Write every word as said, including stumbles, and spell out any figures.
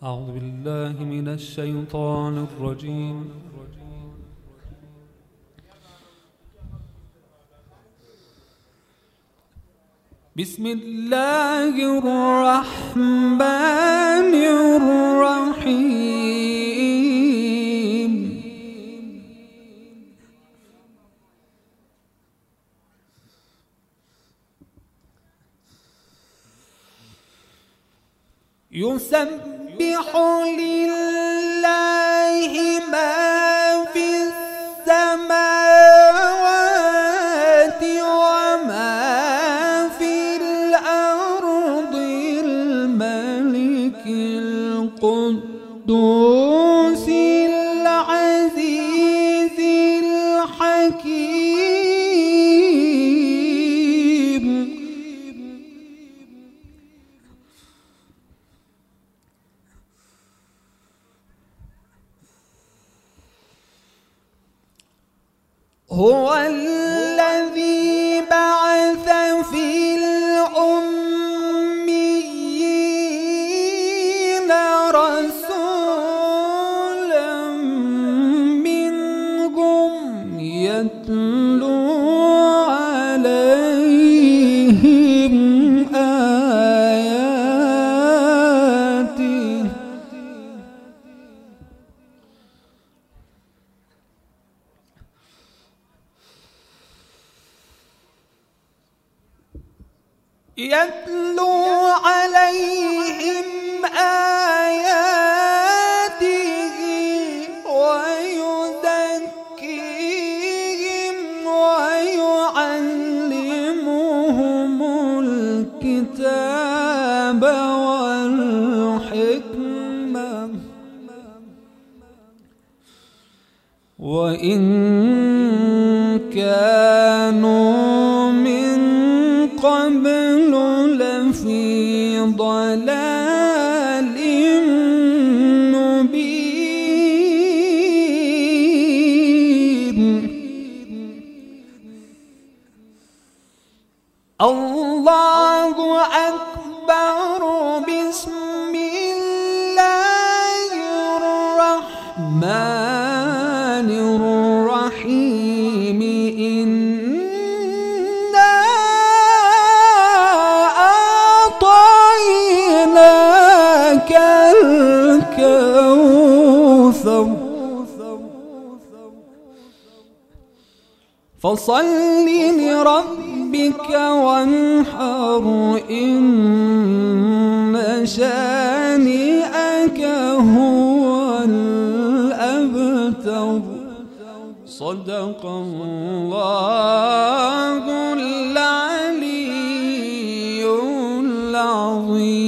أعوذ بالله من الشيطان الرجيم. بسم الله الرحمن الرحيم. يسبح لله ما في السماوات وما في الأرض الملك القدوس العزيز الحكيم. هو الذي بعث في الأميين رسولا منهم يتلو عليهم آياته يتلو عليهم آياته ويزكيهم ويعلمهم الكتاب والحكمة وإن كانوا من قبل لفي ضلال مبين. الله أكبر. بسم الله الرحمن الرحيم. إنا أعطيناك الكوثر فصل لربك وانحر إن شانئك هو الأبتر. صدق الله العلي العظيم.